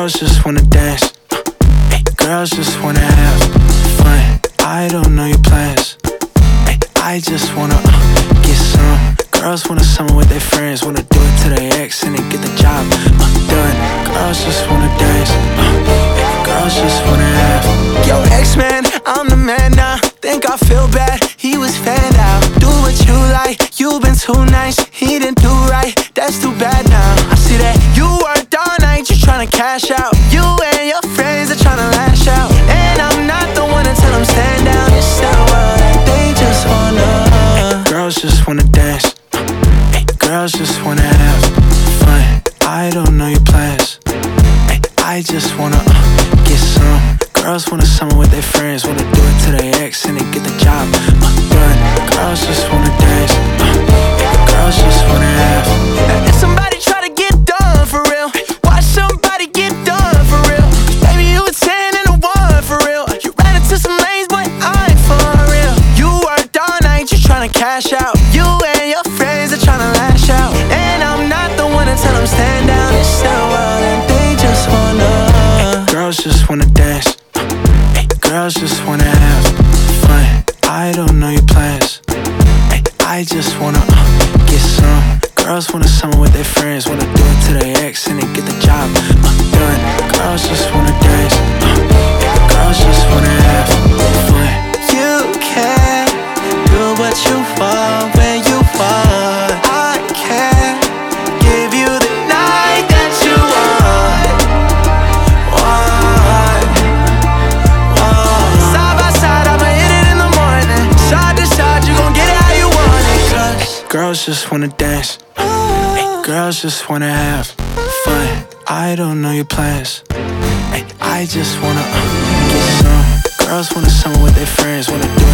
girls just wanna dance. Girls just wanna have fun. I don't know your plans. I just wanna get some. Girls wanna summer with their friends, wanna do it to their ex and then get the job done. Girls just wanna dance. Girls just wanna have. Yo, ex-man, I'm the man now. Think I feel bad, he was fanned out. Do what you like, you been too nice. He didn't do right, that's too bad now. I see that you worked all night, you tryna cash out. You and your friends are tryna lash out. And I'm not the one to tell them stand down. It's that world, they just wanna. Girls just wanna dance. Girls just wanna have fun. I don't know your plans. I just wanna get some. Girls wanna summer with their friends, wanna do it to their ex and then get the job done. Girls just wanna dance. Girls just wanna have. If somebody try to get done for real, watch somebody get done for real. Cause baby, you a 10 and a 1 for real. You ran into some lanes, but I ain't for real. You worked all night, you tryna cash out. You and your friends are tryna lash out. And I'm not the one to tell them stand down. It's their world and they just wanna. Girls just wanna dance. Girls just wanna have fun. I don't know your plans. I just wanna get some. Girls wanna summer with their friends, wanna do it to their ex and then get the job done. Girls just wanna dance. Girls just wanna have fun. You can do what you want when you want. I can't give you the night that you want. Side by side, I'ma hit it in the morning. Side to side, you gon' get it how you want it. 'Cause girls just wanna dance. Girls just wanna have fun. I don't know your plans. I just wanna get some. Girls wanna summer with their friends, wanna do